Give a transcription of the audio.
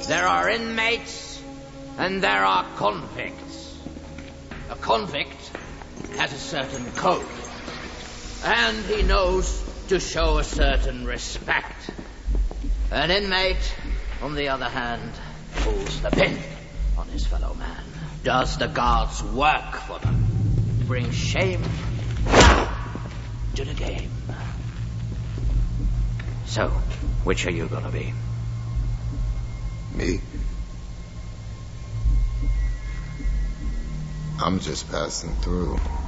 There are inmates and there are convicts. A convict has a certain code, and he knows to show a certain respect. An inmate, on the other hand, pulls the pin on his fellow man, does the guards' work for them, brings shame to the game. So, which are you gonna be? Me? I'm just passing through.